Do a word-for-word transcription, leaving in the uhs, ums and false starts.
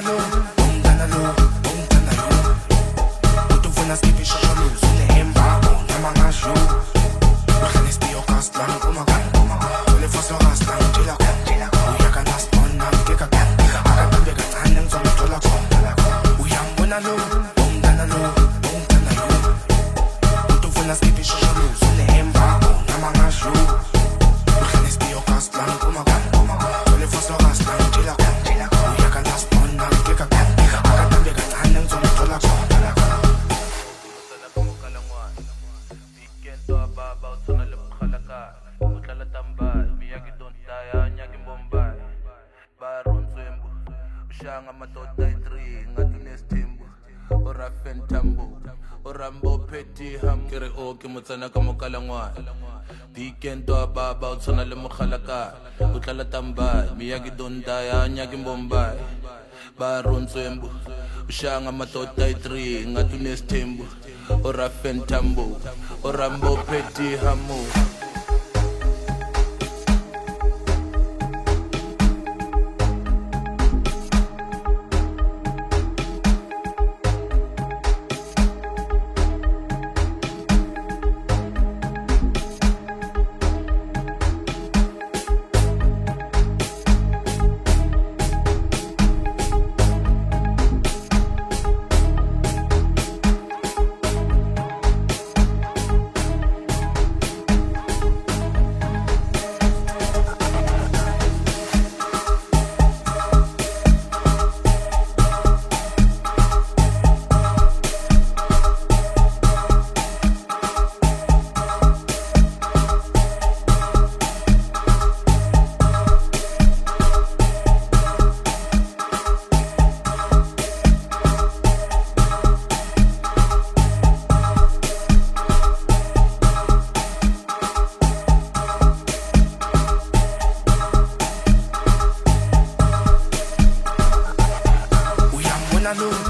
lo, umntana lo, umntana yo. Uthi ufuna skiphi shosho lo, sunehemba, nama ngasho. Uhlale istiyo kaslan, kumakan, kumakan. Tole foso kaslan, jila kan, jila kan. Uyaka naspon, namkeka kan. Akatambe kancane, ngizomthola khona. Uyambona lo, umntana lo, umntana yo. Uthi ufuna skiphi shosho lo, sunehemba, nama ngasho. Uhlale istiyo kaslan, kumakan, kumakan. Tole foso kaslan, jila kan, jila kan. Uyaka naspon, namkeka kan. Akatambe kancane, ngizomthola khona. Shanga madoda three ngatunestimbu ora fentambo orambo peti ham kere o ke motsana ka mokala ngwa weekend wa baba o tsona le moghalaka o tlala tamba miyaki donda ya nyaki mbombai ba rontswembu shanga madoda three ngatunestimbu ora fentambo orambo peti hamu. Lo